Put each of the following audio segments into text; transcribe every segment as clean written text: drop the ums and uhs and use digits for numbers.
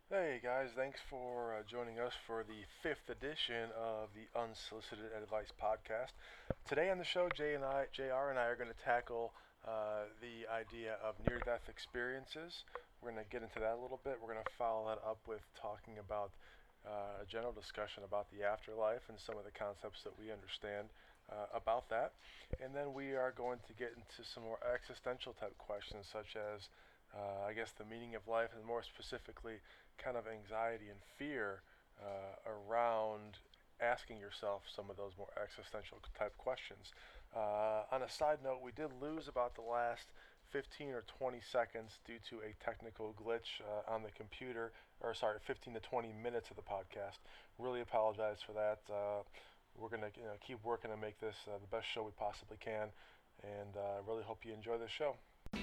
Hey guys, thanks for joining us for the fifth edition of the Unsolicited Advice podcast. Today on the show, JR and I are going to tackle the idea of near-death experiences. We're going to get into that a little bit. We're going to follow that up with talking about a general discussion about the afterlife and some of the concepts that we understand about that. And then we are going to get into some more existential type questions, such as I guess the meaning of life, and more specifically, kind of anxiety and fear around asking yourself some of those more existential type questions. On a side note, we did lose about the last 15 or 20 seconds due to a technical glitch on the computer, or sorry, 15 to 20 minutes of the podcast. Really apologize for that. We're going to keep working to make this the best show we possibly can, and really hope you enjoy the show.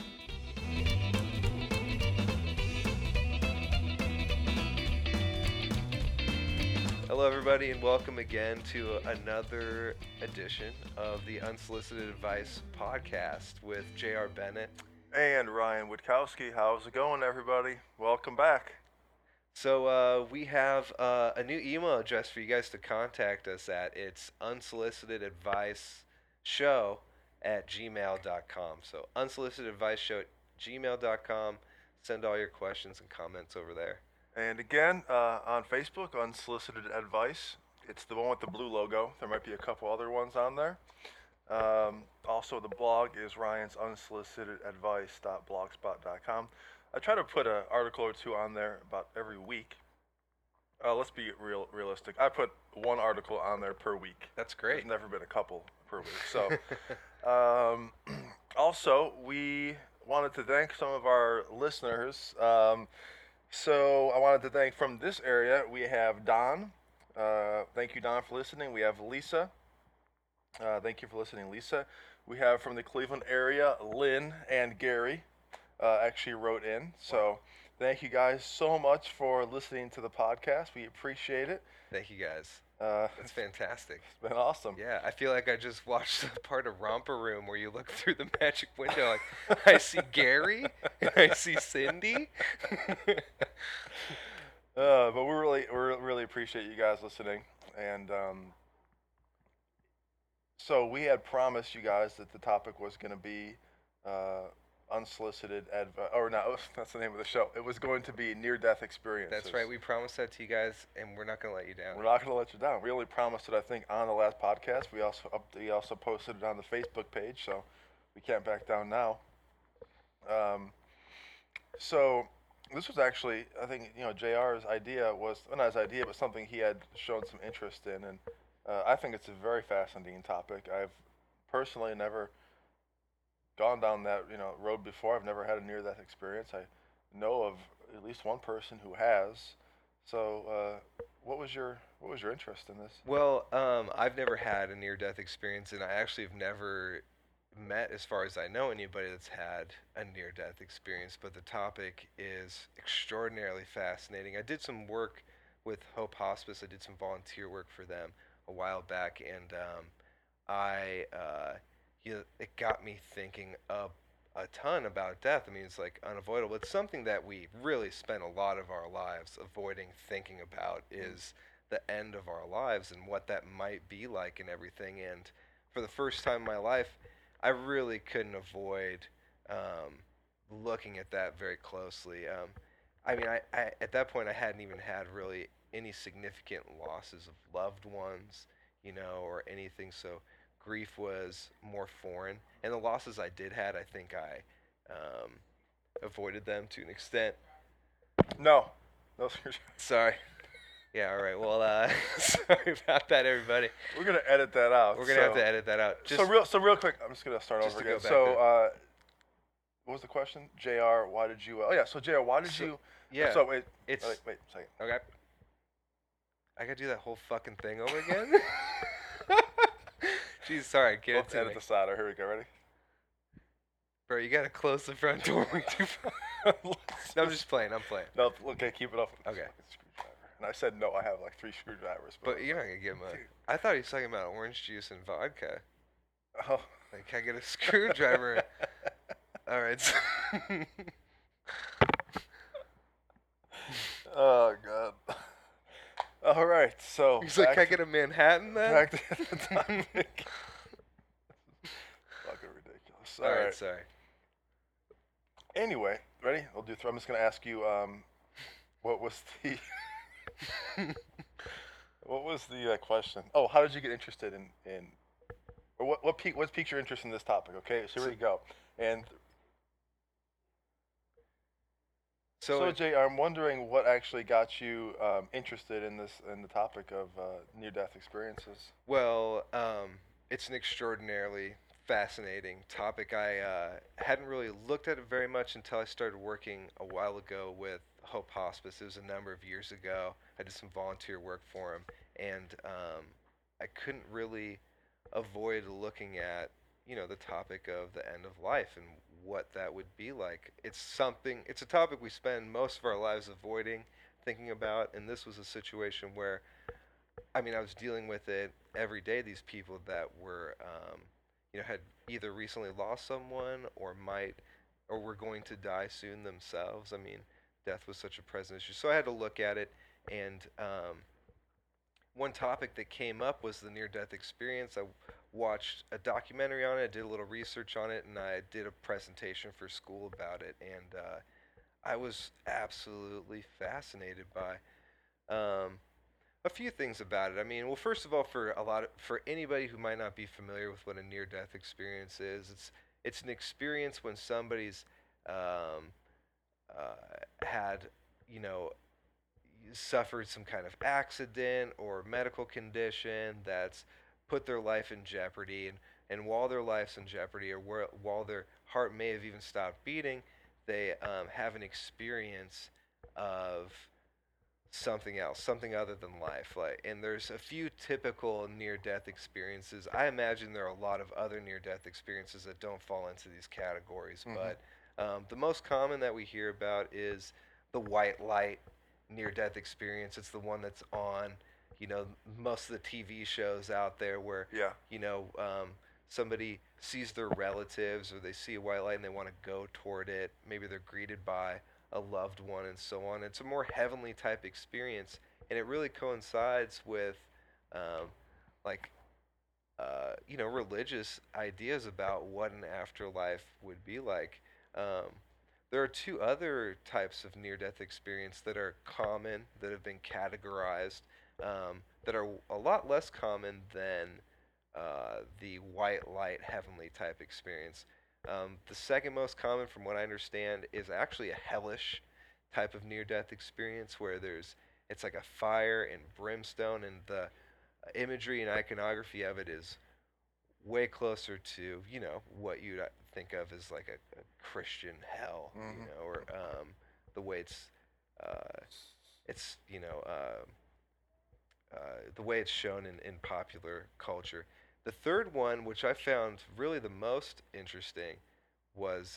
Hello, everybody, and welcome again to another edition of the Unsolicited Advice podcast with J.R. Bennett. And Ryan Witkowski, how's it going, everybody? Welcome back. So, we have a new email address for you guys to contact us at. It's unsolicitedadviceshow@gmail.com. So, unsolicitedadviceshow@gmail.com. Send all your questions and comments over there. And again, on Facebook, Unsolicited Advice. It's the one with the blue logo. There might be a couple other ones on there. Also, the blog is ryansunsolicitedadvice.blogspot.com. I try to put an article or two on there about every week. Let's be realistic. I put one article on there per week. That's great. There's never been a couple per week. So, um, also, we wanted to thank some of our listeners. So I wanted to thank from this area, we have Don. Thank you, Don, for listening. We have Lisa. Thank you for listening, Lisa. We have from the Cleveland area, Lynn and Gary actually wrote in. So thank you guys so much for listening to the podcast. We appreciate it. Thank you, guys. That's fantastic. It's been awesome. Yeah, I feel like I just watched a part of Romper Room where you look through the magic window. Like, I see Gary and I see Cindy. But we really appreciate you guys listening, and so we had promised you guys that the topic was going to be uh, unsolicited advice, or no, that's the name of the show. It was going to be near-death experiences. That's right. We promised that to you guys, and we're not going to let you down. We're not going to let you down. We only promised it, I think, on the last podcast. We also posted it on the Facebook page, so we can't back down now. Um, so this was actually, I think, Jr's idea was, well, not his idea, but something he had shown some interest in, and I think it's a very fascinating topic. I've personally never gone down that road before. I've never had a near-death experience. I know of at least one person who has. So, what was your interest in this? Well, I've never had a near-death experience, and I actually have never met, as far as I know, anybody that's had a near-death experience. But the topic is extraordinarily fascinating. I did some work with Hope Hospice. I did some volunteer work for them a while back, and I it got me thinking a ton about death. I mean, it's like unavoidable. It's something that we really spend a lot of our lives avoiding thinking about is the end of our lives and what that might be like and everything. And for the first time in my life, I really couldn't avoid looking at that very closely. I mean, I at that point I hadn't even had really any significant losses of loved ones, or anything. So grief was more foreign, and the losses I did had, I think I avoided them to an extent. No, no. Sorry. Yeah. All right. Well, sorry about that, everybody. We're gonna edit that out. We're gonna have to edit that out. Just, so real quick, I'm just gonna start just over to again. go back So, to- what was the question? Jr. Why did you? Oh yeah. So Jr. Why did So- you? Yeah. So wait. It's Wait a second. okay. I gotta do that whole fucking thing over again. Jeez, sorry. Get Let's it to edit me. this out. Here we go. Ready? Bro, you gotta close the front door way too far. No, I'm just playing. I'm playing. No, okay, keep it off. Okay. Screwdriver. And I said no. I have like 3 screwdrivers. But you're not gonna give him a. Dude. I thought he was talking about orange juice and vodka. Oh. Like, can I get a screwdriver? All right. Oh God. All right, so He's like, can I get a Manhattan then? back to the topic. Fucking ridiculous. All All right, right. sorry. Anyway, ready? I'll do. I'm just gonna ask you. What was the what was the question? Oh, how did you get interested in or what piqued your interest in this topic? Okay, so here we go. And so, Jay, I'm wondering what actually got you interested in the topic of near-death experiences. Well, it's an extraordinarily fascinating topic. I hadn't really looked at it very much until I started working a while ago with Hope Hospice. It was a number of years ago. I did some volunteer work for them, and I couldn't really avoid looking at, the topic of the end of life and what that would be like. It's a topic we spend most of our lives avoiding thinking about, and this was a situation where I was dealing with it every day. These people that were, had either recently lost someone or were going to die soon themselves. Death was such a present issue. So I had to look at it, and one topic that came up was the near-death experience. I watched a documentary on it, did a little research on it, and I did a presentation for school about it. And I was absolutely fascinated by. A few things about it. Well, first of all, for anybody who might not be familiar with what a near-death experience is, it's an experience when somebody's um, had, you know, suffered some kind of accident or medical condition that's put their life in jeopardy, and while their life's in jeopardy, or while their heart may have even stopped beating, they have an experience of something else, something other than life. And there's a few typical near-death experiences. I imagine there are a lot of other near-death experiences that don't fall into these categories, Mm-hmm. but the most common that we hear about is the white light near-death experience. It's the one that's on, most of the TV shows out there where, Yeah. somebody sees their relatives or they see a white light and they want to go toward it. Maybe they're greeted by a loved one and so on. It's a more heavenly type experience, and it really coincides with, um, like, religious ideas about what an afterlife would be like. Um, there are two other types of near-death experience that are common, that have been categorized, that are a lot less common than the white light heavenly type experience. The second most common, from what I understand, is actually a hellish type of near-death experience where it's like a fire and brimstone, and the imagery and iconography of it is way closer to what you'd think of as like a Christian hell, Mm-hmm. or the way it's the way it's shown in popular culture. The third one, which I found really the most interesting, was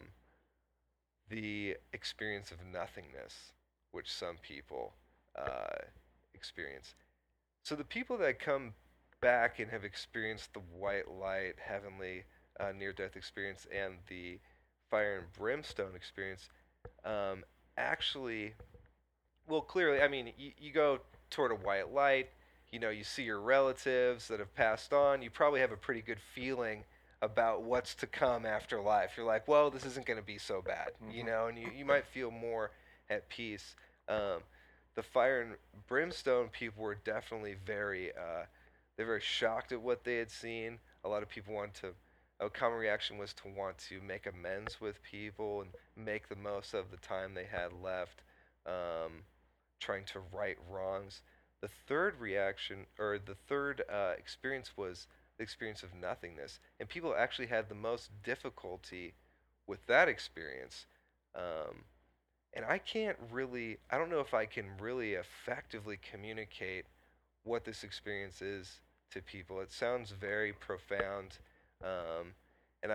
the experience of nothingness, which some people uh, experience. So the people that come back and have experienced the white light, heavenly, near-death experience and the fire and brimstone experience, um, actually, well, clearly, you go toward a white light, you see your relatives that have passed on, you probably have a pretty good feeling about what's to come after life. You're like, well, this isn't going to be so bad, Mm-hmm. and you might feel more at peace. Um, the fire and brimstone people were definitely they're very shocked at what they had seen. A lot of people a common reaction was to want to make amends with people and make the most of the time they had left, trying to right wrongs. The third reaction, or the third experience, was the experience of nothingness, and people actually had the most difficulty with that experience. Um, and I don't know if I can really effectively communicate what this experience is to people. It sounds very profound, um, and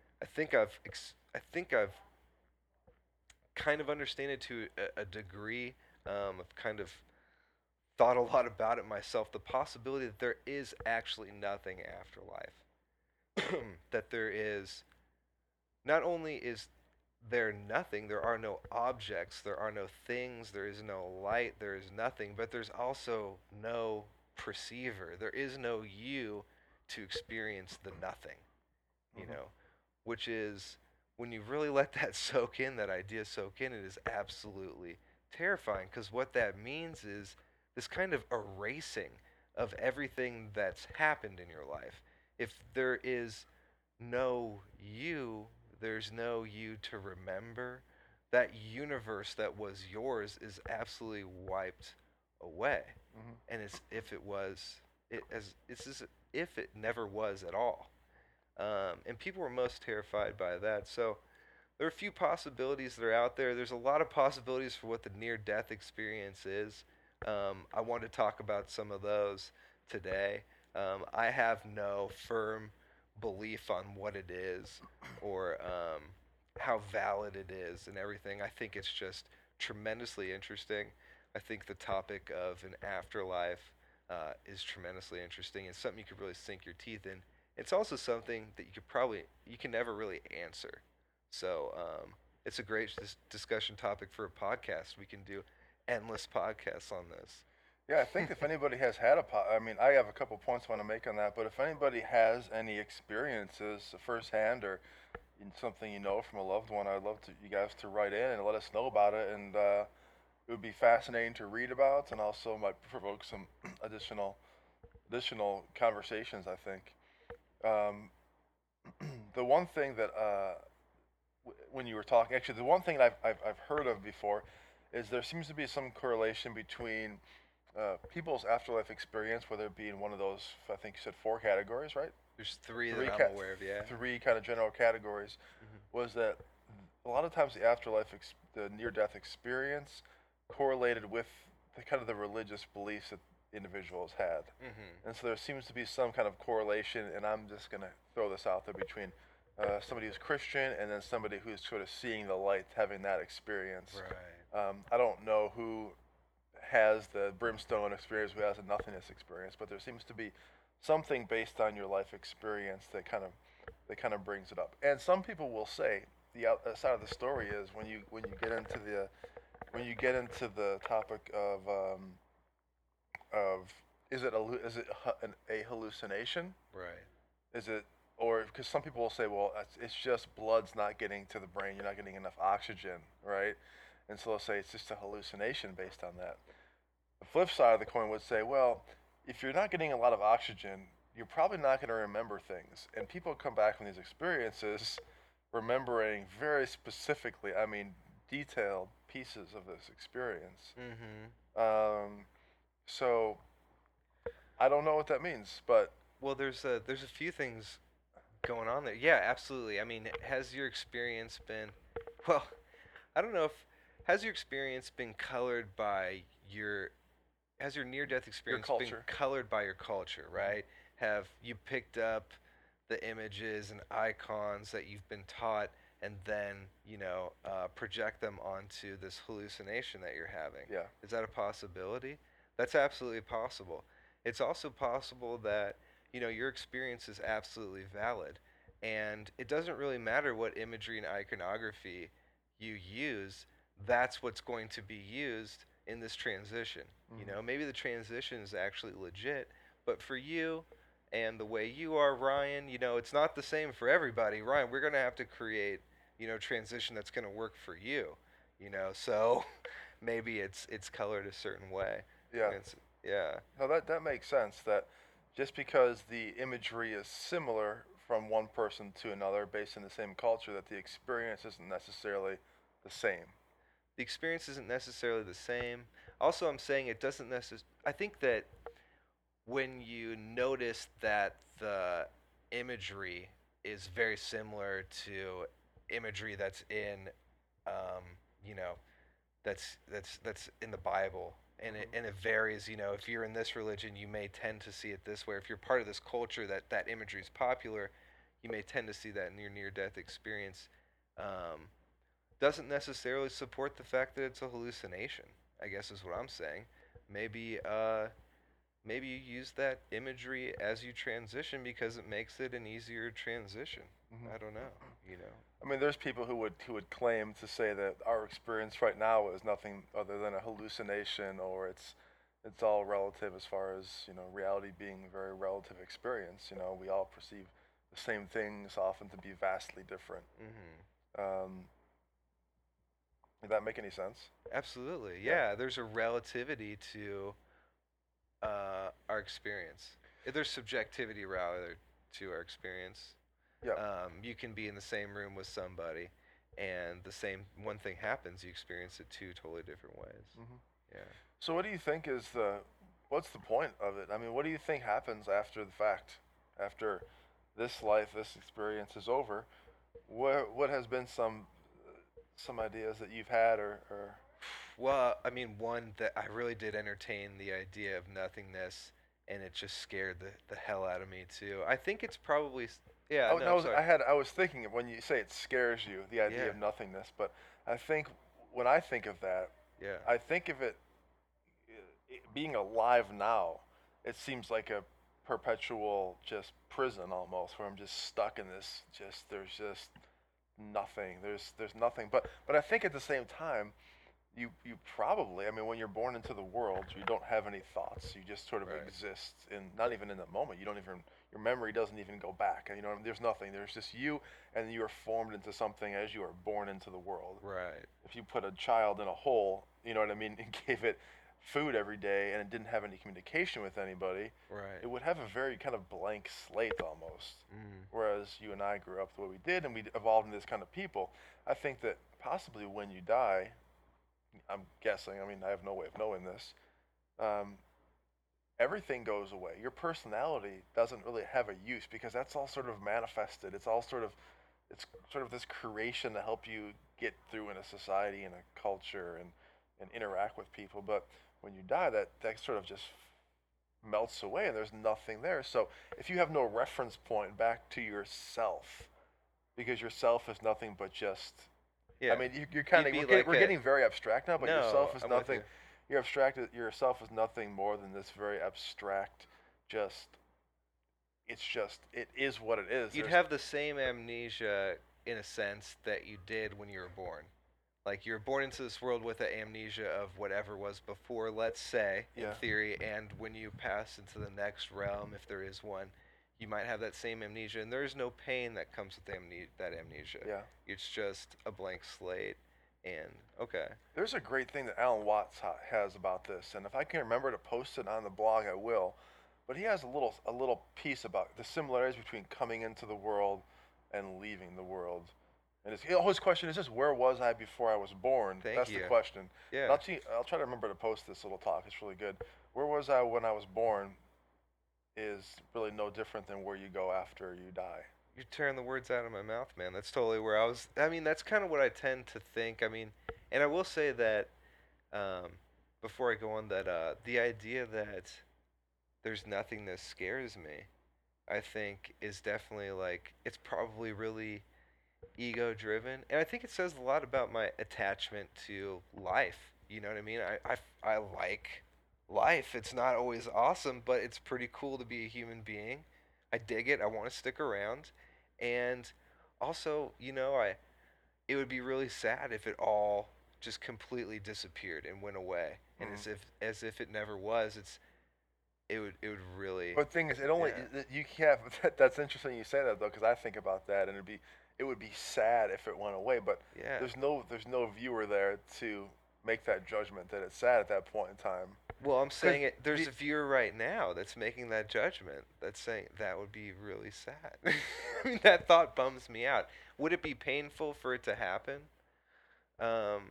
I think I've kind of understand it to a degree. I've kind of thought a lot about it myself. The possibility that there is actually nothing after life, that there is not only is they're nothing. There are no objects, there are no things, there is no light, there is nothing, but there's also no perceiver. There is no you to experience the nothing, you Mm-hmm. know, which is when you really let that soak in, that idea soak in, it is absolutely terrifying because what that means is this kind of erasing of everything that's happened in your life. If there is no you, there's no you to remember. That universe that was yours is absolutely wiped away. Mm-hmm. And it's if it was, it's as if it never was at all. And people were most terrified by that. So there are a few possibilities that are out there. There's a lot of possibilities for what the near-death experience is. I want to talk about some of those today. I have no firm belief on what it is or how valid it is and everything. I think it's just tremendously interesting. I think the topic of an afterlife is tremendously interesting and something you could really sink your teeth in. It's also something that you can never really answer. So it's a great discussion topic for a podcast. We can do endless podcasts on Yeah, I think this. if anybody has had I mean, I have a couple points I want to make on that, but if anybody has any experiences firsthand or something you know from a loved one, I'd love to you guys to write in and let us know about it, and it would be fascinating to read about, and also might provoke some additional conversations. I think um, the one thing that when you were talking, actually, the one thing I've heard of before is there seems to be some correlation between people's afterlife experience, whether it be in one of those, I think you said four categories, right? There's three that Three I'm aware of. Yeah. three kind of general categories. Hmm. Was that a lot of times the the near-death experience correlated with the kind of the religious beliefs that individuals had, Hmm. and so there seems to be some kind of correlation. And I'm just gonna throw this out there between somebody who's Christian and then somebody who's sort of seeing the light, having that experience. Right. I don't know who has the brimstone experience, who has the nothingness experience, but there seems to be something based on your life experience that kind of brings it up. And some people will say the other side of the story is when you get into the when you get into the topic of is it a hallucination? Right. Is it or because some people will say, well, it's just blood's not getting to the brain, you're not getting enough oxygen, right? And so they'll say it's just a hallucination based on that. The flip side of the coin would say, well, if you're not getting a lot of oxygen, you're probably not going to remember things. And people come back from these experiences remembering very specifically, I mean, detailed pieces of this experience. Hmm. Um, so I don't know what that means, but Well, there's a few things going on there. Yeah, absolutely. I mean, has your experience been, well, I don't know if has your experience been colored by your has your near-death your experience been culture. colored by your culture, right? Have you picked up the images and icons that you've been taught and then, project them onto this hallucination that you're having? Yeah. Is that a possibility? That's absolutely possible. It's also possible that, your experience is absolutely valid. And it doesn't really matter what imagery and iconography you use, that's what's going to be used in this transition. Mm-hmm. Maybe the transition is actually legit, but for you and the way you are, Ryan, it's not the same for everybody. Ryan, we're going to have to create, transition that's going to work for you, so maybe it's colored a certain way. Yeah. It's, yeah. No, that makes sense. That just because the imagery is similar from one person to another, based in the same culture, that the experience isn't necessarily the same. The experience isn't necessarily the same. Also, I'm saying it doesn't necessarily. I think that when you notice that the imagery is very similar to imagery that's in, um, you know, that's in the Bible, and it Mm-hmm. and it varies. If you're in this religion, you may tend to see it this way. If you're part of this culture that imagery is popular, you may tend to see that in your near-death experience. Um, doesn't necessarily support the fact that it's a hallucination. I guess is what I'm saying. Maybe maybe you use that imagery as you transition because it makes it an easier transition. Hmm. I don't know, you know. I mean, there's people who would claim to say that our experience right now is nothing other than a hallucination, or it's all relative as far as reality being a very relative experience. We all perceive the same things often to be vastly different. Mhm. Um, did that make any sense? Absolutely. Yeah. Yeah, there's a relativity to our experience. There's subjectivity rather to our experience. Yep. You can be in the same room with somebody, and the same one thing happens. You experience it two totally different ways. Hmm. Yeah. So, what do you think is what's the point of it? I mean, what do you think happens after the fact, after this life, this experience is over? What has been some ideas that you've had, or Well, I mean, one that I really did entertain the idea of nothingness, and it just scared the hell out of me too. I think it's probably. Yeah. oh, No. no, I'm sorry. I was thinking of when you say it scares you, the idea Yeah. of nothingness, but I think when I think of that, Yeah. I think of it being alive now. It seems like a perpetual just prison almost, where I'm just stuck in this. Just there's just nothing. There's nothing. But I think at the same time, you probably, I mean, when you're born into the world, you don't have any thoughts. You just sort of Right. exist in, not even in the moment. You don't even, your memory doesn't even go back. There's nothing. There's just you, and you are formed into something as you are born into the world. Right. If you put a child in a hole, you know what I mean, and gave it food every day and it didn't have any communication with anybody, Right. it would have a very kind of blank slate almost. Mm. Whereas you and I grew up the way we did and we evolved into this kind of people, I think that possibly when you die, I'm guessing, I mean, I have no way of knowing this, um, everything goes away. Your personality doesn't really have a use because that's all sort of manifested. It's sort of this creation to help you get through in a society and a culture and interact with people. But when you die, that sort of just melts away and there's nothing there. So if you have no reference point back to yourself, because yourself is nothing but just, I Yeah. mean, you're kind You'd of be like we're a. getting very abstract now, but No, yourself is I'm with nothing. you. You're abstracted. Yourself is nothing more than this very abstract. Just it is what it is. You'd There's have the same amnesia in a sense that you did when you were born. Like you're born into this world with the amnesia of whatever was before, let's say, in yeah theory, and when you pass into the next realm, if there is one, you might have that same amnesia, and there is no pain that comes with that amnesia. yeah. It's just a blank slate, and okay. There's a great thing that Alan Watts has about this, and if I can remember to post it on the blog, I will. But he has a little piece about the similarities between coming into the world and leaving the world. And his question is just, where was I before I was born? Thank That's the you. question. And Yeah. I'll try to remember to post this little talk. It's really good. Where was I when I was born is really no different than where you go after you die. You're tearing the words out of my mouth, man. That's totally where I was. I mean, that's kind of what I tend to think. I mean, and I will say that um, before I go on, that the idea that there's nothing that scares me, I think, is definitely like it's probably really ego driven, and I think it says a lot about my attachment to life. You know what I mean? I like life. It's not always awesome, but it's pretty cool to be a human being. I dig it. I want to stick around, and also, it would be really sad if it all just completely disappeared and went away, and Mm. as if it never was. It would really. But the thing is, Yeah. you can't. That's interesting you say that though, because I think about that, and it would be sad if it went away. But Yeah. there's no viewer there to make that judgment that it's sad at that point in time. Well, I'm Because saying it. There's a viewer right now that's making that judgment. That's saying that would be really sad. I mean, that thought bums me out. Would it be painful for it to happen? Um,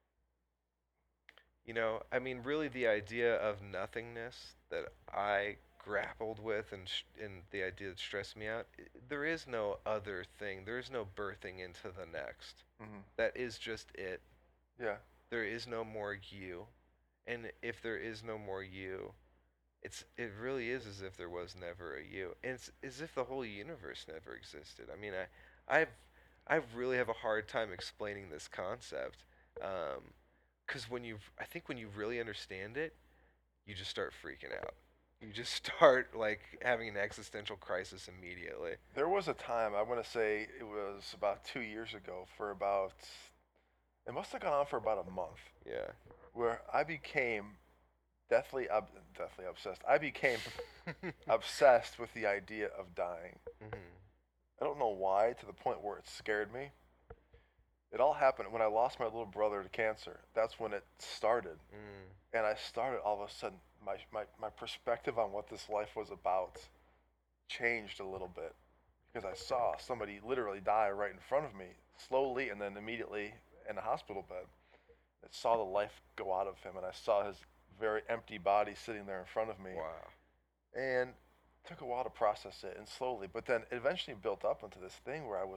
I mean, really, the idea of nothingness that I grappled with, and the idea that stressed me out. There is no other thing. There is no birthing into the next. hmm That is just it. yeah, There is no more you, and if there is no more you, it really is as if there was never a you. And it's as if the whole universe never existed. I mean, I've I really have a hard time explaining this concept, because I think when you really understand it, you just start freaking out. You just start like having an existential crisis immediately. There was a time, I want to say it was about 2 years ago, for about, it must have gone on for about a month, Yeah. where I became deathly obsessed. I became obsessed with the idea of dying. Mhm. I don't know why, to the point where it scared me. It all happened when I lost my little brother to cancer. That's when it started. Mm. And I started all of a sudden, my perspective on what this life was about changed a little bit because I saw somebody literally die right in front of me, slowly and then immediately in a hospital bed. I saw the life go out of him, and I saw his very empty body sitting there in front of me. Wow. And it took a while to process it, and slowly, but then it eventually built up into this thing where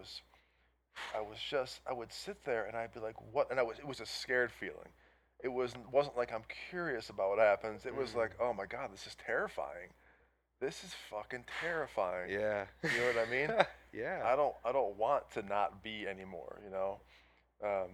I would sit there and I'd be like, what? And it was a scared feeling. It wasn't like I'm curious about what happens. It was like, Mm. oh my God, this is terrifying. This is fucking terrifying. Yeah. You know what I mean? Yeah. I don't want to not be anymore. You know, um,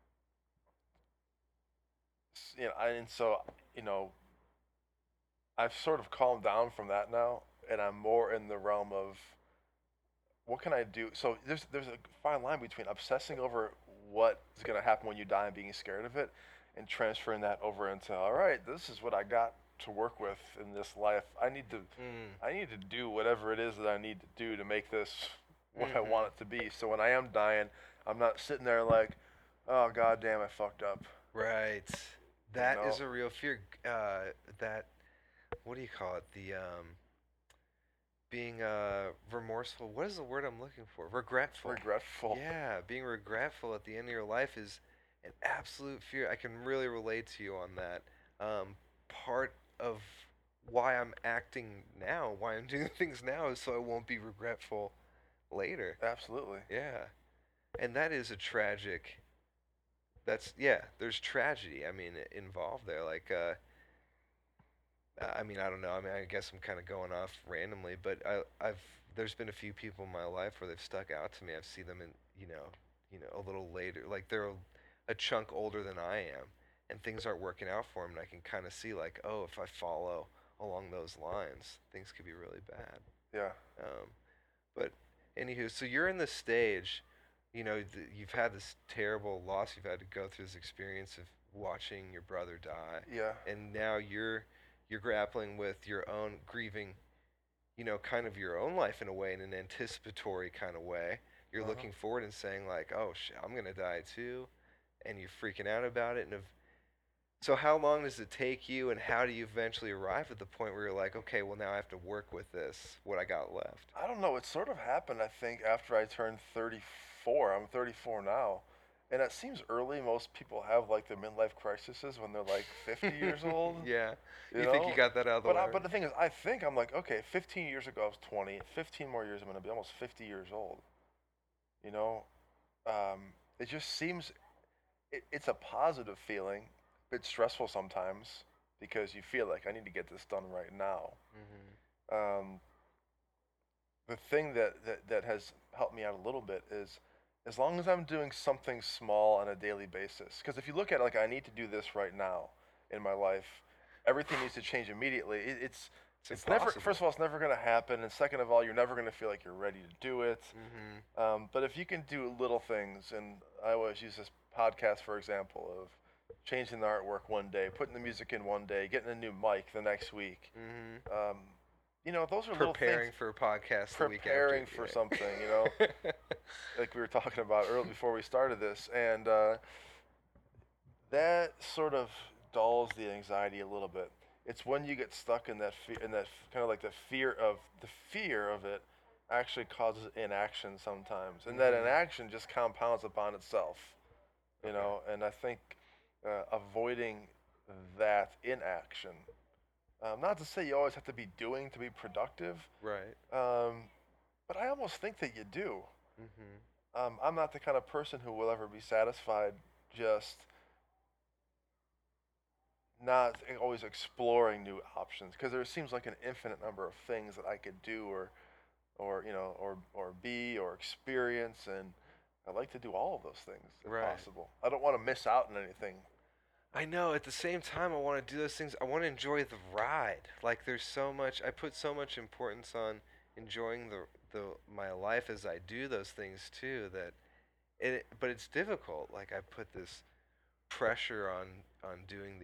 and so you know, I've sort of calmed down from that now, and I'm more in the realm of what can I do. So there's a fine line between obsessing over what is gonna happen when you die and being scared of it, and transferring that over into, all right, this is what I got to work with in this life. Mm. I need to do whatever it is that I need to do to make this what I Mhm. want it to be. So when I am dying, I'm not sitting there like, oh god damn, I fucked up. Right. You That know, is a real fear. That what do you call it? The being remorseful. What is the word I'm looking for? Regretful. regretful. Yeah, being regretful at the end of your life is an absolute fear. I can really relate to you on that. Part of why I'm acting now, why I'm doing things now, is so I won't be regretful later. Absolutely. Yeah, and that is a tragic. That's yeah. There's tragedy. I mean, involved there. Like I mean, I don't know. I mean, I guess I'm kind of going off randomly, but I've there's been a few people in my life where they've stuck out to me. I've seen them in, a little later, like they're a chunk older than I am, and things aren't working out for them, and I can kind of see like, oh, if I follow along those lines, things could be really bad. Yeah. Um, but anywho, so you're in this stage, you've had this terrible loss, you've had to go through this experience of watching your brother die, Yeah. and now you're grappling with your own grieving, kind of your own life in a way, in an anticipatory kind of way. You're Uh-huh. looking forward and saying like, "Oh shit, I'm gonna die too," and you're freaking out about it. So how long does it take you, and how do you eventually arrive at the point where you're like, "Okay, well now I have to work with this, what I got left." I don't know. It sort of happened, I think, after I turned 34. I'm 34 now. And it seems early. Most people have like their midlife crises when they're like 50 years old, Yeah, you you think you know? got that out of the way But already? the thing is, I think I'm like, okay, 15 years ago I was 20. 15 more years, I'm going to be almost 50 years old. You know? It just seems, it's a positive feeling, a bit stressful sometimes because you feel like I need to get this done right now. Mhm. Um, the thing that has helped me out a little bit is as long as I'm doing something small on a daily basis. Because if you look at it like I need to do this right now in my life, everything needs to change immediately. It's It's never, impossible. first of all, it's never going to happen, and second of all, you're never going to feel like you're ready to do it. Mhm. But if you can do little things, and I always use this podcast for example of changing the artwork one day, putting the music in one day, getting a new mic the next week. Mhm. Um, those are little things. Preparing for a podcast the week after. Preparing for something, like we were talking about earlier before we started this, and that sort of dulls the anxiety a little bit. It's when you get stuck in that kind of like the fear of it actually causes inaction sometimes, and that Mhm. inaction just compounds upon itself, Okay. And I think avoiding that inaction. Not to say you always have to be doing to be productive, Right. um, but I almost think that you do. Mhm. I'm not the kind of person who will ever be satisfied just not always exploring new options because there seems like an infinite number of things that I could do or be or experience, and I'd like to do all of those things if Right. possible. I don't want to miss out on anything. I know. At the same time, I want to do those things. I want to enjoy the ride. Like there's so much. I put so much importance on enjoying the my life as I do those things too. That it. But it's difficult. Like I put this pressure on doing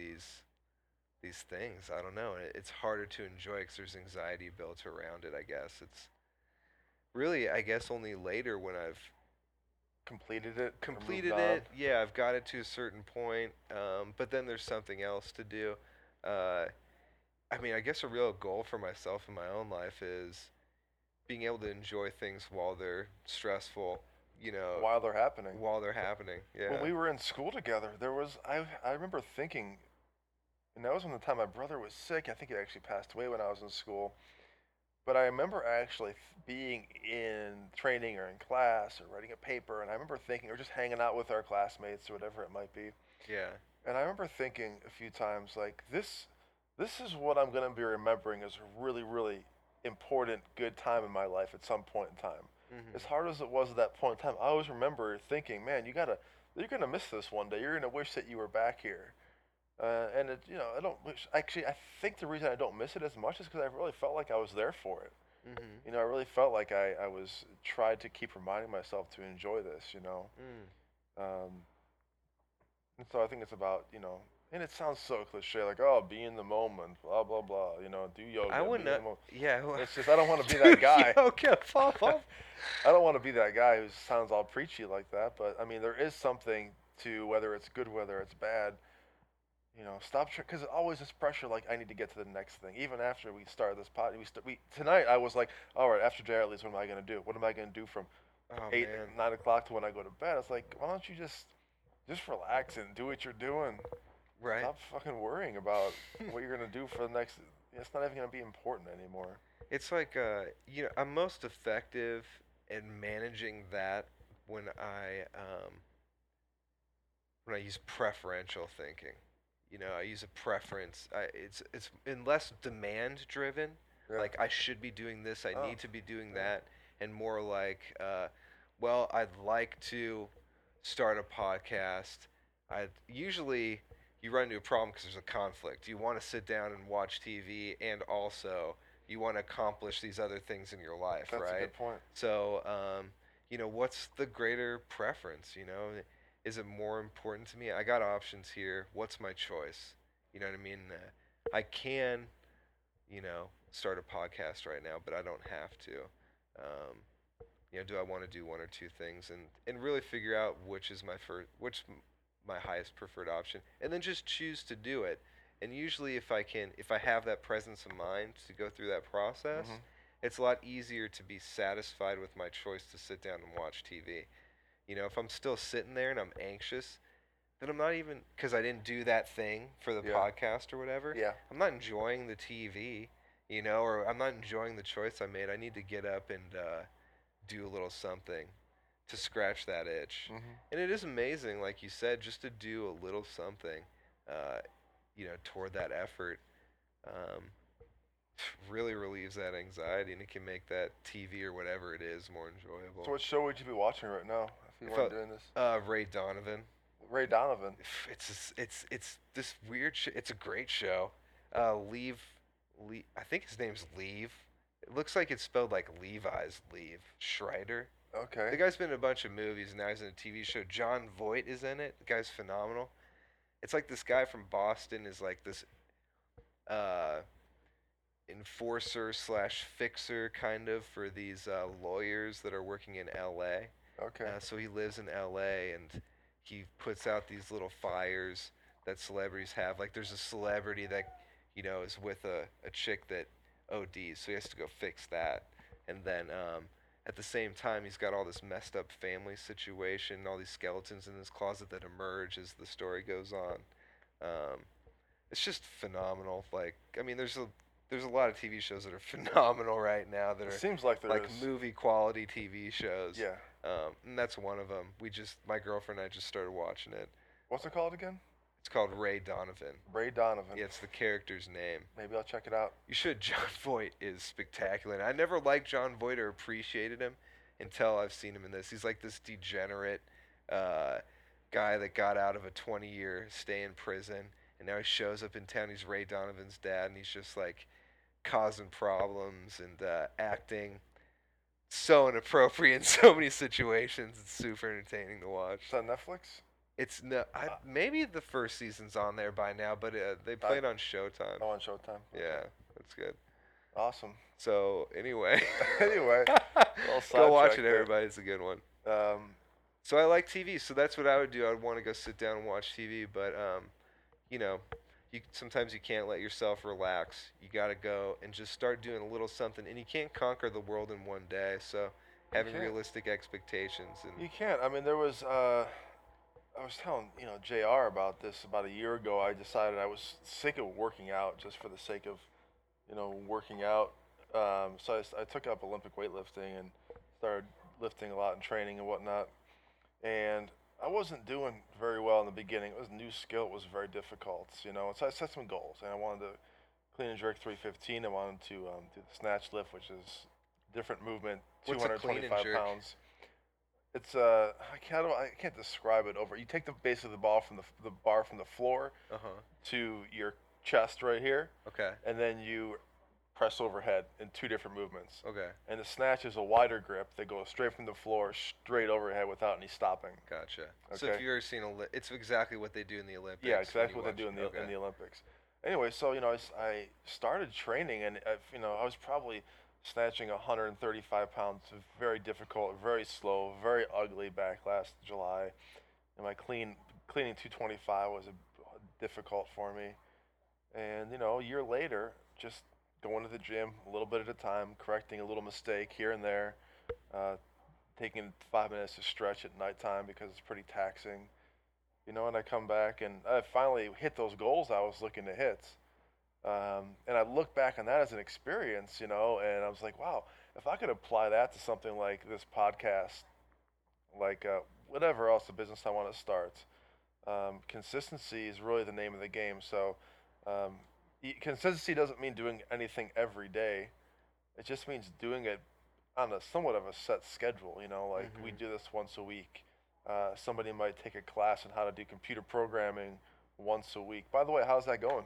these things. I don't know. It's harder to enjoy because there's anxiety built around it. I guess it's really. I guess only later when I've Completed it or moved completed on. it. Yeah, I've got it to a certain point. But then there's something else to do. Uh, I mean, I guess a real goal for myself in my own life is being able to enjoy things while they're stressful, you know, While they're happening. while they're happening. When Yeah. we were in school together, there was I remember thinking, and that was when the time my brother was sick. I think he actually passed away when I was in school. But I remember actually being in training or in class or writing a paper, and I remember thinking, or just hanging out with our classmates or whatever it might be. Yeah. And I remember thinking a few times, like this is what I'm gonna be remembering as a really, really important, good time in my life at some point in time. As Mhm. hard as it was at that point in time, I always remember thinking, man, you're gonna miss this one day. You're gonna wish that you were back here. And it, I don't wish. Actually, I think the reason I don't miss it as much is because I really felt like I was there for it. Mhm. I really felt like I was tried to keep reminding myself to enjoy this. Mm. Um, and so I think it's about, and it sounds so cliche, like, oh, be in the moment, blah blah blah. Do I yoga, would be in the not. moment. Yeah. It's just I don't want to be that Dude, guy. yoga, Paul. I don't want to be that guy who sounds all preachy like that. But I mean, there is something to whether it's good, whether it's bad. Stop because always this pressure. Like I need to get to the next thing. Even after we started this pod, we tonight I was like, all right, after Jared leaves, what am I gonna do? What am I gonna do from Oh eight, man. 9 o'clock to when I go to bed? It's like, why don't you just relax and do what you're doing? Right. Stop fucking worrying about what you're gonna do for the next. It's not even gonna be important anymore. It's like I'm most effective in managing that when I use preferential thinking. I use a preference. It's in less demand driven. Yeah. Like I should be doing this. I Oh. need to be doing Yeah. that, and more like, well, I'd like to start a podcast. I usually you run into a problem because there's a conflict. You want to sit down and watch TV, and also you want to accomplish these other things in your life, That's a right? good point. So, what's the greater preference? Is it more important to me? I got options here. What's my choice? You know what I mean? I can, start a podcast right now, but I don't have to. Um, do I want to do one or two things and really figure out which my highest preferred option, and then just choose to do it. And usually, if I have that presence of mind to go through that process, Mhm. it's a lot easier to be satisfied with my choice to sit down and watch TV. If I'm still sitting there and I'm anxious, then I'm not even because I didn't do that thing for the Yeah. podcast or whatever. Yeah. I'm not enjoying the TV, or I'm not enjoying the choice I made. I need to get up and do a little something to scratch that itch. Mhm. And it is amazing, like you said, just to do a little something, uh, toward that effort, um, really relieves that anxiety, and it can make that TV or whatever it is more enjoyable. So what show would you be watching right now if you If weren't doing this? Ray Donovan, Ray Donovan. it's this weird. It's a great show. I think his name's Leave. It looks like it's spelled like Levi's Leave Schreider. The Okay. guy's been in a bunch of movies, and now he's in a TV show. John Voight is in it. The guy's phenomenal. It's like this guy from Boston is like this uh, enforcer slash fixer kind of for these lawyers that are working in L.A. Okay. So he lives in L.A. and he puts out these little fires that celebrities have. Like there's a celebrity that is with a chick that ODs, so he has to go fix that. And then at the same time, he's got all this messed up family situation, all these skeletons in his closet that emerge as the story goes on. Um, it's just phenomenal. Like, I mean, there's a lot of TV shows that are phenomenal right now that It are seems like there like is. movie quality TV shows. Yeah. And that's one of them. My girlfriend and I just started watching it. What's it called again? It's called Ray Donovan. Ray Donovan. Yeah, it's the character's name. Maybe I'll check it out. You should. John Voight is spectacular. And I never liked John Voight or appreciated him until I've seen him in this. He's like this degenerate, uh, guy that got out of a 20-year stay in prison, and now he shows up in town. He's Ray Donovan's dad, and he's just like causing problems and acting so inappropriate in so many situations. It's super entertaining to watch. Is that Netflix? It's no, maybe the first season's on there by now, but they I- played on Showtime. Oh, on Showtime. Yeah, that's good. Awesome. So anyway, Anyway, go watch sidetracked it, there. everybody. It's a good one. Um, So I like TV, so that's what I would do. I would want to go sit down and watch TV, but you know, sometimes you can't let yourself relax. You got to go and just start doing a little something, and you can't conquer the world in one day. So having can't. realistic expectations and you can't. I mean, there was. I was telling Jr. about this about a year ago. I decided I was sick of working out just for the sake of working out. So I took up Olympic weightlifting and started lifting a lot and training and whatnot. And I wasn't doing very well in the beginning. It was a new skill. It was very difficult, So I set some goals, and I wanted to clean and jerk 315. I wanted to do the snatch lift, which is different movement, What's a clean and 225 jerk? pounds. It's I can't describe it over. You take basically the ball from the bar from the floor to your chest right here, Okay. and then you press overhead in two different movements. Okay. And the snatch is a wider grip that goes straight from the floor straight overhead without any stopping. Gotcha. So if Okay. you've ever seen it's exactly what they do in the Olympics. Yeah, when exactly you what they do watch in it. the Olympics. Anyway, so I started training, and I was probably snatching 135 pounds, very difficult, very slow, very ugly back last July, and my cleaning 225 was difficult for me. And a year later, just going to the gym a little bit at a time, correcting a little mistake here and there, uh, taking 5 minutes to stretch at nighttime because it's pretty taxing. And I come back and I finally hit those goals I was looking to hit. And I look back on that as an experience, and I was like, wow, if I could apply that to something like this podcast, like whatever else the business I want to start, consistency is really the name of the game. So um, consistency doesn't mean doing anything every day. It just means doing it on a somewhat of a set schedule. Like we do this once a week. Somebody might take a class on how to do computer programming once a week. By the way, how's that going?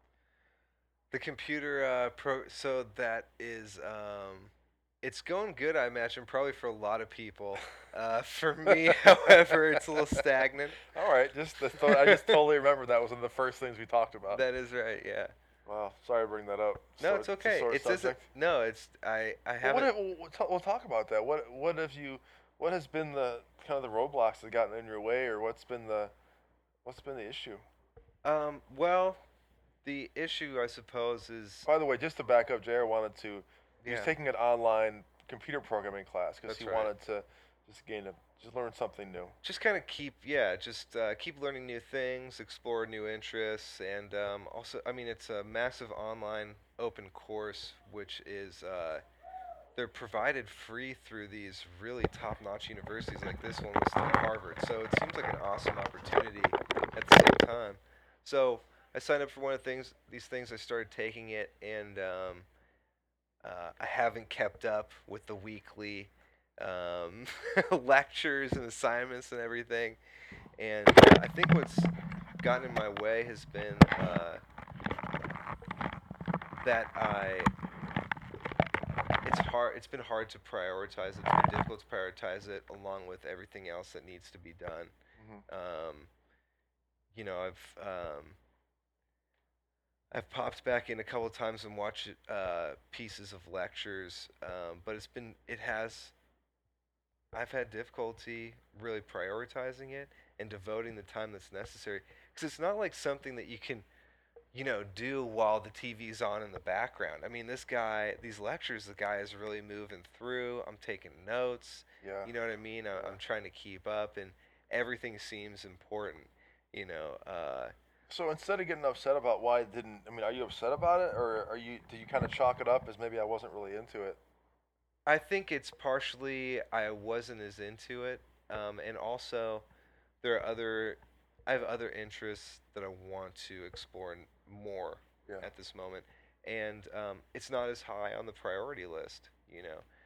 The computer so that is it's going good, I imagine, probably for a lot of people. For me, however, it's a little stagnant. All right, I just totally remember that was one of the first things we talked about. That is right, yeah. Wow, sorry to bring that up. No, it's okay. It's a sore subject. No, it's I Well, haven't. we'll talk about that. What has been the kind of the roadblocks that gotten in your way, or what's been the issue? Well, the issue, I suppose, is By the way, just to back up, JR wanted to. He was yeah, taking an online computer programming class because That's he right. wanted to just learn something new. just kind of keep learning new things, explore new interests, and also, I mean, it's a massive online open course, which is they're provided free through these really top-notch universities like this one was through Harvard. So it seems like an awesome opportunity at the same time. So I signed up for one of these things. I started taking it, and I haven't kept up with the weekly lectures and assignments and everything. And I think what's gotten in my way has been that it's hard. It's been hard to prioritize it. It's been difficult to prioritize it along with everything else that needs to be done. Um, I've popped back in a couple of times and watched pieces of lectures, but I've had difficulty really prioritizing it and devoting the time that's necessary because it's not like something that you can do while the TV's on in the background. I mean, these lectures, the guy is really moving through. I'm taking notes. Yeah. You know what I mean? I'm trying to keep up, and everything seems important. You know, So instead of getting upset about why it didn't, are you upset about it, or did you kind of chalk it up as maybe I wasn't really into it? I think it's partially I wasn't as into it, and also there are I have other interests that I want to explore more Yeah. at this moment, and it's not as high on the priority list,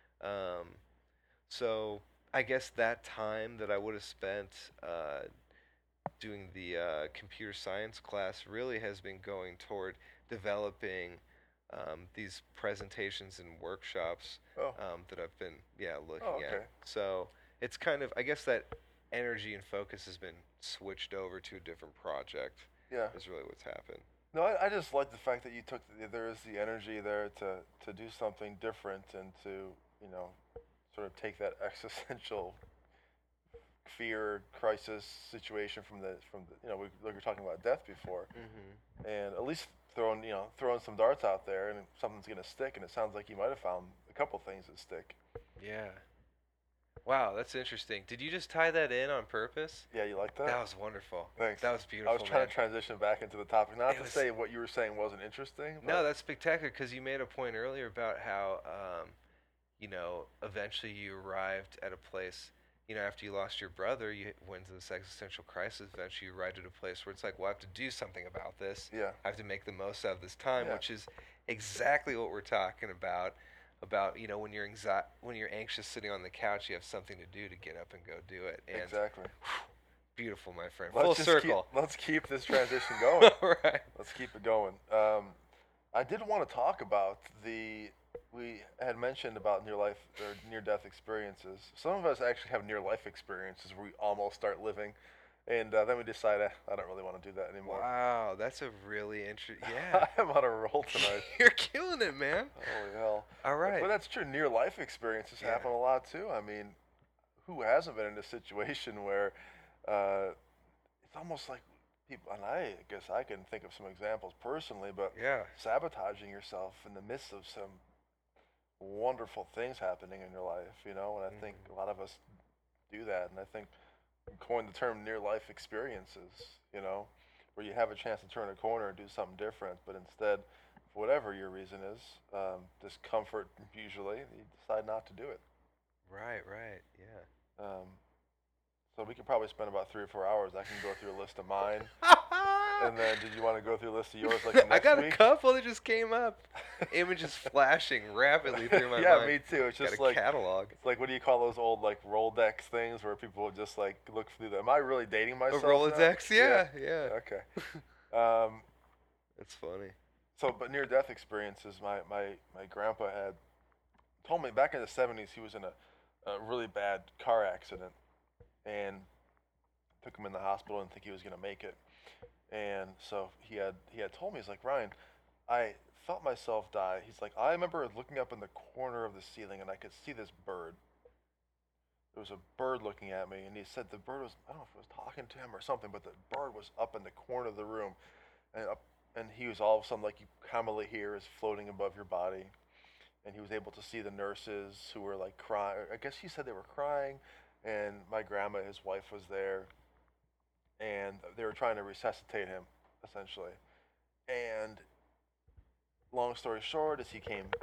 So I guess that time that I would have spent doing the computer science class really has been going toward developing these presentations and workshops Oh, that I've been oh, looking at. okay. So it's kind of, I guess that energy and focus has been switched over to a different project. Yeah. Is really what's happened. No, I just like the fact that you took there is the energy there to do something different and to you know sort of take that existential fear crisis situation from the we were talking about death before, Mhm. and at least throwing some darts out there and something's gonna stick, and it sounds like you might have found a couple things that stick. Yeah. Wow, that's interesting. Did you just tie that in on purpose? Yeah, you like that? That was wonderful. Thanks. That was I was beautiful, trying man. to transition back into the topic, not It to was say what you were saying wasn't interesting, no, but that's spectacular because you made a point earlier about how eventually you arrived at a place, after you lost your brother, you went into this existential crisis. Eventually, you arrived at a place where it's like, well, I have to do something about this. yeah, I have to make the most out of this time, yeah, which is exactly what we're talking about. About when you're anxious sitting on the couch, you have something to do to get up and go do it. And exactly. beautiful, my friend. Full Let's just circle. let's keep this transition going. All right. Let's keep it going. I did want to talk about we had mentioned about near life or near death experiences. Some of us actually have near life experiences where we almost start living, and then we decide I don't really want to do that anymore. Wow, that's a really interesting. Yeah, I'm on a roll tonight. you're killing it, man. Holy hell! All right. But that's true. Near life experiences Yeah. happen a lot too. I mean, who hasn't been in a situation where uh, it's almost like people, and I guess I can think of some examples personally, but Yeah. sabotaging yourself in the midst of some wonderful things happening in your life, and I think Mhm. a lot of us do that, and I think we coined the term near life experiences, where you have a chance to turn a corner and do something different, but instead, for whatever your reason is, discomfort usually, you decide not to do it. Right, right. Yeah. Um, so we could probably spend about 3 or 4 hours. I can go through a list of mine. And then, did you want to go through a list of yours like the I next got a week? couple that just came up. Images flashing rapidly through my Yeah, mind. me too. It's Got just a like catalog. it's like what do you call those old like Rolodex things where people would just like look through them? Am I really dating A myself now? Rolodex? Yeah, yeah. Okay. Um, That's funny. but near death experiences. My grandpa had told me back in the '70s he was in a really bad car accident and took him in the hospital and think he was gonna make it. And so he had told me, he's like, Ryan, I felt myself die. He's like, I remember looking up in the corner of the ceiling and I could see this bird. There was a bird looking at me, and he said the bird was, I don't know if it was talking to him or something, but the bird was up in the corner of the room, and he was all of a sudden like you commonly hear is floating above your body, and he was able to see the nurses who were like crying. I guess he said they were crying, and my grandma, his wife, was there, and they were trying to resuscitate him, essentially. And long story short, as he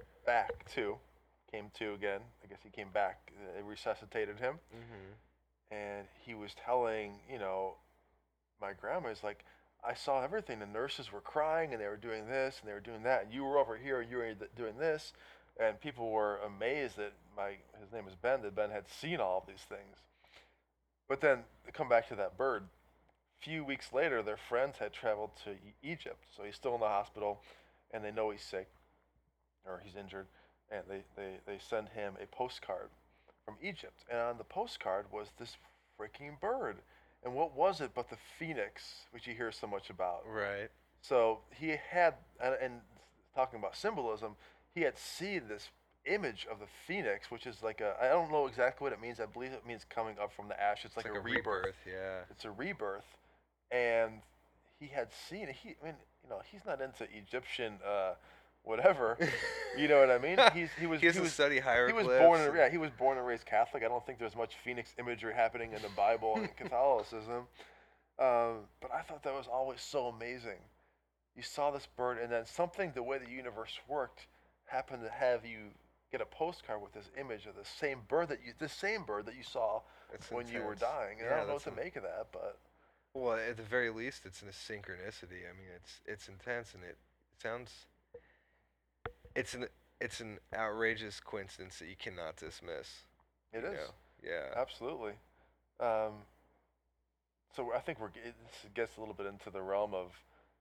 came to again. I guess he came back. They resuscitated him, Mhm. and he was telling, my grandma is like, I saw everything. The nurses were crying, and they were doing this, and they were doing that, and you were over here, and you were doing this, and people were amazed that his name is Ben, that Ben had seen all of these things. But then come back to that bird. Few weeks later, their friends had traveled to Egypt, so he's still in the hospital, and they know he's sick or he's injured, and they send him a postcard from Egypt, and on the postcard was this freaking bird. And what was it but the phoenix, which you hear so much about? Right. So he had, and talking about symbolism, he had seen this image of the phoenix, which is like I don't know exactly what it means. I believe it means coming up from the ashes. It's It's like like a a rebirth. rebirth, yeah. It's a rebirth, and he had seen it. I mean, he's not into Egyptian, whatever. You know what I mean? He was He has he to was study he was born hieroglyphs. in yeah he was born and raised Catholic. I don't think there's much phoenix imagery happening in the Bible and Catholicism. But I thought that was always so amazing. You saw this bird, and then something, the way the universe worked, happened to have you get a postcard with this image of the same bird that you saw It's when you were intense. dying. And I Yeah, don't know what to make of that, but well, at the very least, it's in a synchronicity. I mean, it's intense, and it sounds it's an it's an outrageous coincidence that you cannot dismiss. it You is know? Yeah. absolutely. Um, So I think this gets a little bit into the realm of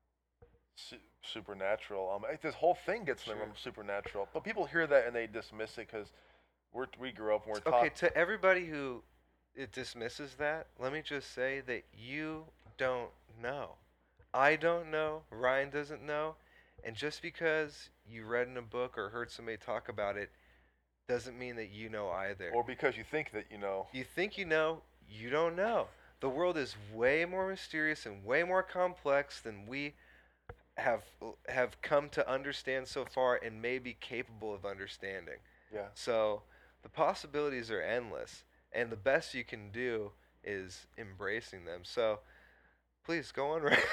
supernatural. This whole thing gets in the Sure. realm of supernatural, but people hear that and they dismiss it because we grew up and we're Okay, taught. to everybody who it dismisses that, let me just say that you don't know. I don't know. Ryan doesn't know. And just because you read in a book or heard somebody talk about it doesn't mean that you know either. Or because you think that you know. You think you don't know. The world is way more mysterious and way more complex than we have have come to understand so far and may be capable of understanding. Yeah. So the possibilities are endless, and the best you can do is embracing them. So please go on, right?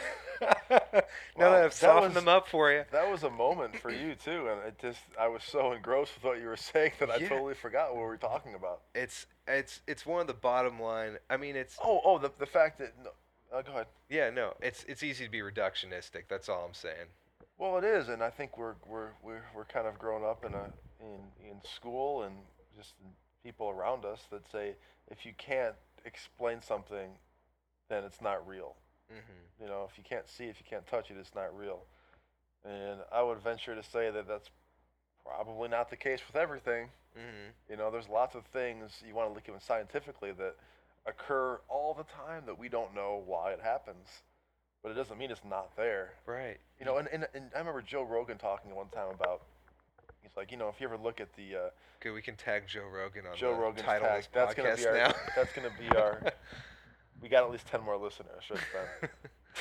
Now that I've softened them up for you. That was a moment for you too, and I was so engrossed with what you were saying that I Yeah. totally forgot what we were talking about. It's one of the bottom line. I mean, it's The fact that no, go ahead. yeah, no, it's easy to be reductionistic. That's all I'm saying. Well, it is, and I think we're kind of grown up in school and just in people around us that say if you can't explain something, then it's not real. Mhm. You know, if you can't see it, if you can't touch it, it's not real. And I would venture to say that that's probably not the case with everything. Mhm. You know, there's lots of things you want to look at scientifically that occur all the time that we don't know why it happens, but it doesn't mean it's not there. Right. You know, and I remember Joe Rogan talking one time about, he's like, you know, if you ever look at the Good. We can tag Joe Rogan on Joe the Rogan's title tag, of this podcast now. that's gonna be our. We got at least 10 more listeners. Just then.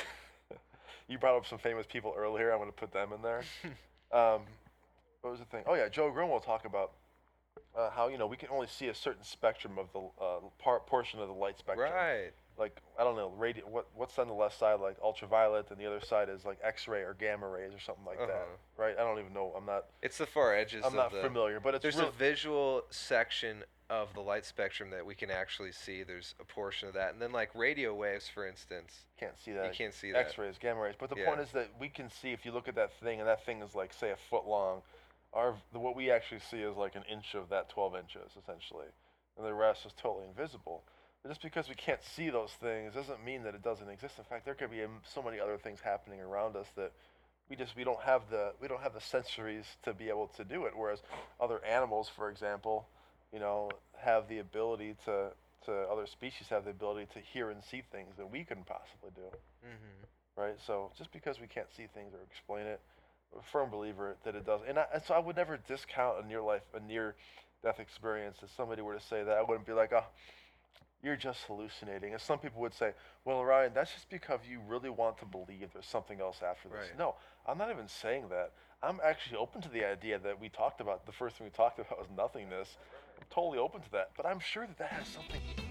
You brought up some famous people earlier. I'm gonna put them in there. Um, what was the thing? Oh yeah, Joe Rogan will talk about how we can only see a certain spectrum of the portion of the light spectrum. Right. Like I don't know, what's on the left side, like ultraviolet, and the other side is like X-ray or gamma rays or something like that, right? I don't even know. It's the far edges. I'm not familiar, but it's there's a visual section of the light spectrum that we can actually see. There's a portion of that, and then like radio waves, for instance. Can't see that. You can't see that. X-rays, gamma rays. But the point is that we can see if you look at that thing, and that thing is like say a foot long. What we actually see is like an inch of that 12 inches essentially, and the rest is totally invisible. But just because we can't see those things doesn't mean that it doesn't exist. In fact, there could be so many other things happening around us that we don't have the sensories to be able to do it. Whereas other animals, for example, have the ability to other species have the ability to hear and see things that we couldn't possibly do. Mm-hmm. Right. So just because we can't see things or explain it, I'm a firm believer that it does. And so I would never discount a near death experience. If somebody were to say that, I wouldn't be like, oh, you're just hallucinating. And some people would say, well, Ryan, that's just because you really want to believe there's something else after this. Right. No, I'm not even saying that. I'm actually open to the idea that we talked about. The first thing we talked about was nothingness. I'm totally open to that. But I'm sure that has something